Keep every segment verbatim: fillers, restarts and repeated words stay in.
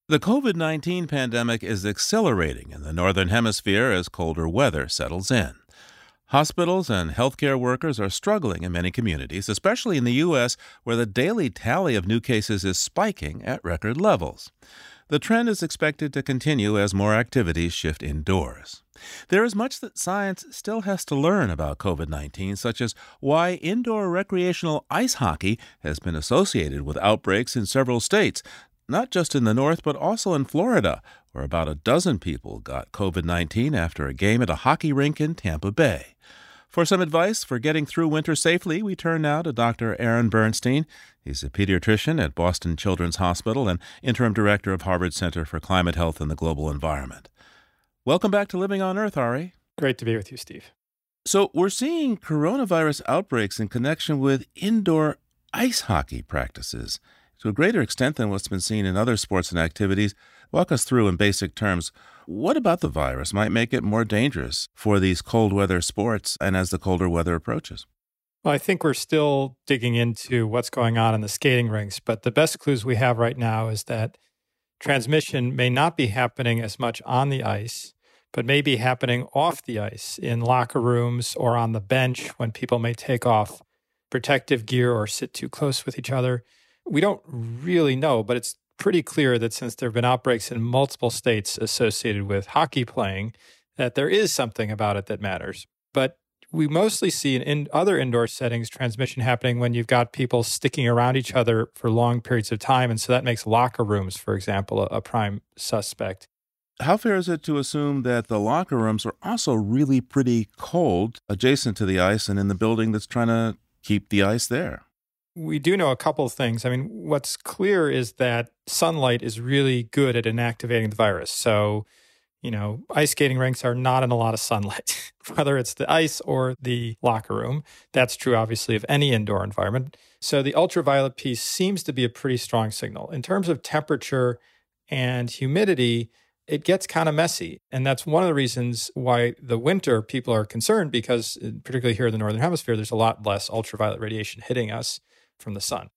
The COVID nineteen pandemic is accelerating in the Northern Hemisphere as colder weather settles in. Hospitals and healthcare workers are struggling in many communities, especially in the U S, where the daily tally of new cases is spiking at record levels. The trend is expected to continue as more activities shift indoors. There is much that science still has to learn about COVID nineteen, such as why indoor recreational ice hockey has been associated with outbreaks in several states, not just in the north, but also in Florida, where about a dozen people got COVID nineteen after a game at a hockey rink in Tampa Bay. For some advice for getting through winter safely, we turn now to Doctor Aaron Bernstein. He's a pediatrician at Boston Children's Hospital and interim director of Harvard Center for Climate Health and the Global Environment. Welcome back to Living on Earth, Ari. Great to be with you, Steve. So we're seeing coronavirus outbreaks in connection with indoor ice hockey practices to a greater extent than what's been seen in other sports and activities. Walk us through in basic terms, what about the virus might make it more dangerous for these cold weather sports and as the colder weather approaches? Well, I think we're still digging into what's going on in the skating rinks, but the best clues we have right now is that transmission may not be happening as much on the ice, but may be happening off the ice in locker rooms or on the bench when people may take off protective gear or sit too close with each other. We don't really know, but it's pretty clear that since there have been outbreaks in multiple states associated with hockey playing, that there is something about it that matters. But we mostly see in, in other indoor settings transmission happening when you've got people sticking around each other for long periods of time. And so that makes locker rooms, for example, a, a prime suspect. How fair is it to assume that the locker rooms are also really pretty cold adjacent to the ice and in the building that's trying to keep the ice there? We do know a couple of things. I mean, what's clear is that sunlight is really good at inactivating the virus. So, you know, ice skating rinks are not in a lot of sunlight, whether it's the ice or the locker room. That's true, obviously, of any indoor environment. So the ultraviolet piece seems to be a pretty strong signal. In terms of temperature and humidity, it gets kind of messy. And that's one of the reasons why the winter people are concerned, because particularly here in the Northern Hemisphere, there's a lot less ultraviolet radiation hitting us from the sun.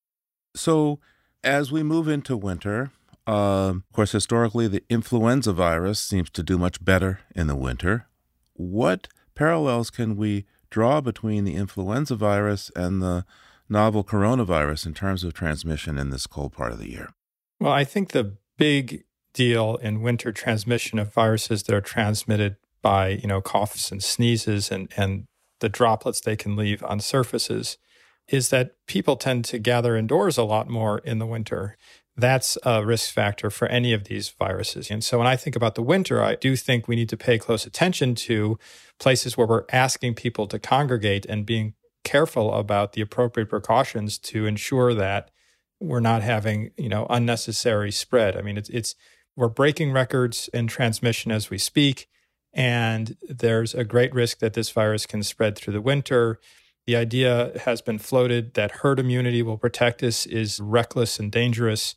So as we move into winter, uh, of course, historically, the influenza virus seems to do much better in the winter. What parallels can we draw between the influenza virus and the novel coronavirus in terms of transmission in this cold part of the year? Well, I think the big deal in winter transmission of viruses that are transmitted by, you know, coughs and sneezes and, and the droplets they can leave on surfaces is that people tend to gather indoors a lot more in the winter. That's a risk factor for any of these viruses. And so when I think about the winter, I do think we need to pay close attention to places where we're asking people to congregate and being careful about the appropriate precautions to ensure that we're not having, you know, unnecessary spread. I mean, it's, it's we're breaking records in transmission as we speak, and there's a great risk that this virus can spread through the winter. The idea has been floated that herd immunity will protect us is reckless and dangerous.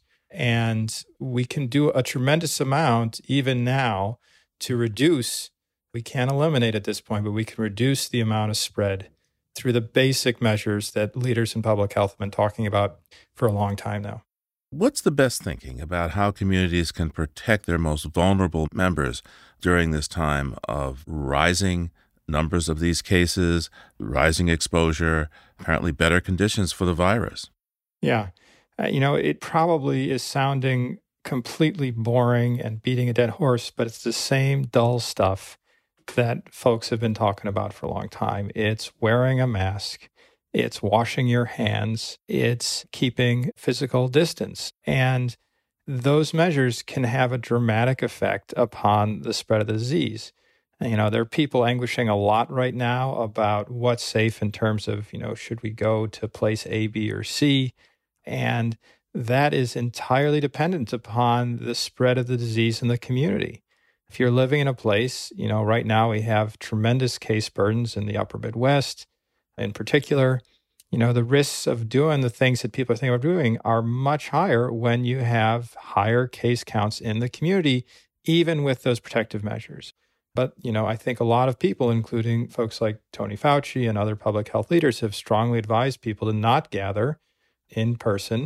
And we can do a tremendous amount even now to reduce, we can't eliminate at this point, but we can reduce the amount of spread through the basic measures that leaders in public health have been talking about for a long time now. What's the best thinking about how communities can protect their most vulnerable members during this time of rising numbers of these cases, rising exposure, apparently better conditions for the virus? Yeah. Uh, you know, it probably is sounding completely boring and beating a dead horse, but it's the same dull stuff that folks have been talking about for a long time. It's wearing a mask. It's washing your hands. It's keeping physical distance. And those measures can have a dramatic effect upon the spread of the disease. You know, there are people anguishing a lot right now about what's safe in terms of, you know, should we go to place A, B, or C? And that is entirely dependent upon the spread of the disease in the community. If you're living in a place, you know, right now we have tremendous case burdens in the upper Midwest in particular. You know, the risks of doing the things that people are thinking about doing are much higher when you have higher case counts in the community, even with those protective measures. But, you know, I think a lot of people, including folks like Tony Fauci and other public health leaders, have strongly advised people to not gather in person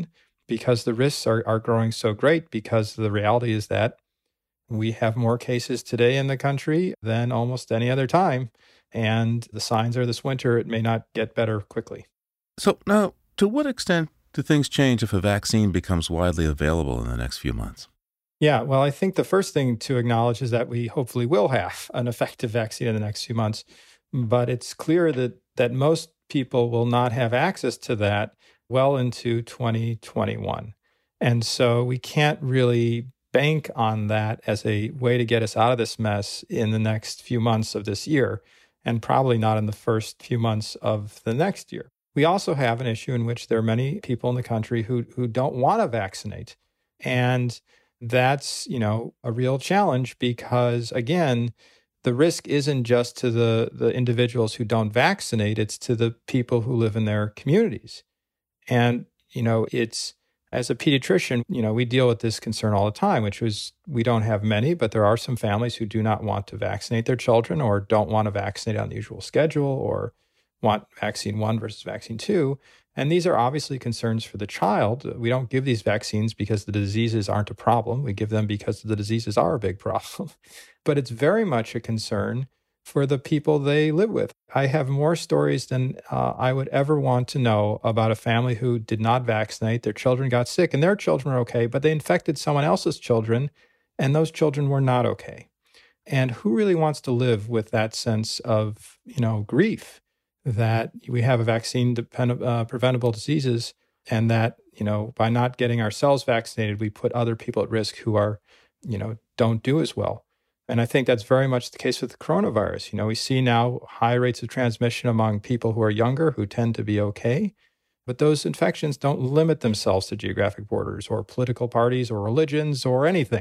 because the risks are, are growing so great, because the reality is that we have more cases today in the country than almost any other time. And the signs are this winter, it may not get better quickly. So now, to what extent do things change if a vaccine becomes widely available in the next few months? Yeah, well, I think the first thing to acknowledge is that we hopefully will have an effective vaccine in the next few months. But it's clear that that most people will not have access to that well into twenty twenty-one. And so we can't really bank on that as a way to get us out of this mess in the next few months of this year, and probably not in the first few months of the next year. We also have an issue in which there are many people in the country who who don't want to vaccinate. And that's, you know, a real challenge because, again, the risk isn't just to the, the individuals who don't vaccinate, it's to the people who live in their communities. And, you know, it's, as a pediatrician, you know, we deal with this concern all the time, which is we don't have many, but there are some families who do not want to vaccinate their children or don't want to vaccinate on the usual schedule or want vaccine one versus vaccine two. And these are obviously concerns for the child. We don't give these vaccines because the diseases aren't a problem. We give them because the diseases are a big problem. But it's very much a concern for the people they live with. I have more stories than uh, I would ever want to know about a family who did not vaccinate. Their children got sick and their children were okay, but they infected someone else's children and those children were not okay. And who really wants to live with that sense of, you know, grief? That we have a vaccine depend, uh, preventable diseases, and that, you know, by not getting ourselves vaccinated, we put other people at risk who are, you know, don't do as well. And I think that's very much the case with the coronavirus. You know, we see now high rates of transmission among people who are younger, who tend to be okay. But those infections don't limit themselves to geographic borders or political parties or religions or anything.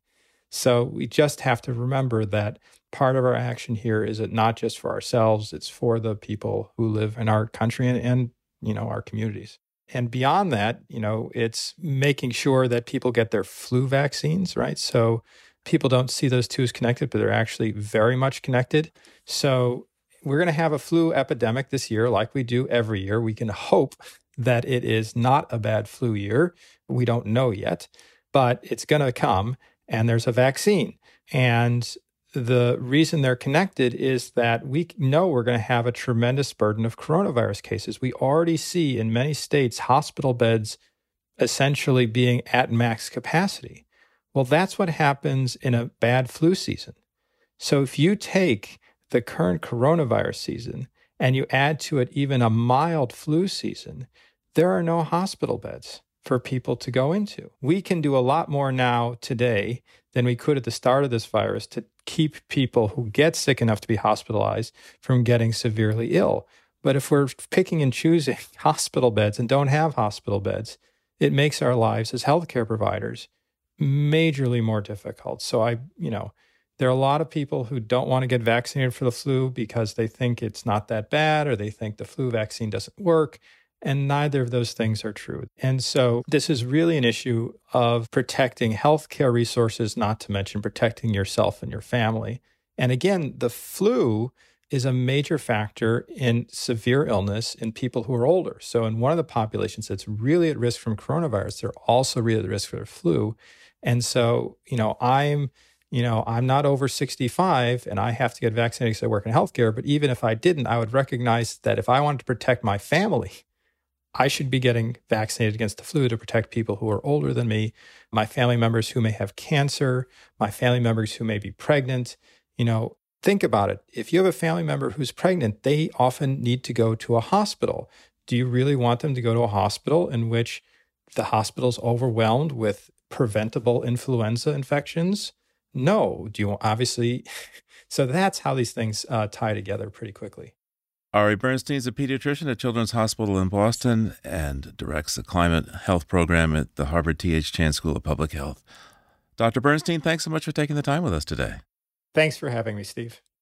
So we just have to remember that part of our action here is it not just for ourselves, it's for the people who live in our country and, and, you know, our communities. And beyond that, you know, it's making sure that people get their flu vaccines, right? So people don't see those two as connected, but they're actually very much connected. So we're going to have a flu epidemic this year, like we do every year. We can hope that it is not a bad flu year. We don't know yet, but it's going to come, and there's a vaccine. And the reason they're connected is that we know we're going to have a tremendous burden of coronavirus cases. We already see in many states hospital beds essentially being at max capacity. Well, that's what happens in a bad flu season. So if you take the current coronavirus season and you add to it even a mild flu season, there are no hospital beds for people to go into. We can do a lot more now today than we could at the start of this virus to keep people who get sick enough to be hospitalized from getting severely ill. But if we're picking and choosing hospital beds and don't have hospital beds, it makes our lives as healthcare providers majorly more difficult. So I, you know, there are a lot of people who don't want to get vaccinated for the flu because they think it's not that bad or they think the flu vaccine doesn't work. And neither of those things are true. And so this is really an issue of protecting healthcare resources, not to mention protecting yourself and your family. And again, the flu is a major factor in severe illness in people who are older. So in one of the populations that's really at risk from coronavirus, they're also really at risk for the flu. And so, you know, I'm, you know, I'm not over sixty-five and I have to get vaccinated because I work in healthcare. But even if I didn't, I would recognize that if I wanted to protect my family, I should be getting vaccinated against the flu to protect people who are older than me, my family members who may have cancer, my family members who may be pregnant. You know, think about it. If you have a family member who's pregnant, they often need to go to a hospital. Do you really want them to go to a hospital in which the hospital's overwhelmed with preventable influenza infections? No. Do you obviously? So that's how these things uh, tie together pretty quickly. Ari Bernstein is a pediatrician at Children's Hospital in Boston and directs the Climate Health Program at the Harvard T H Chan School of Public Health. Doctor Bernstein, thanks so much for taking the time with us today. Thanks for having me, Steve.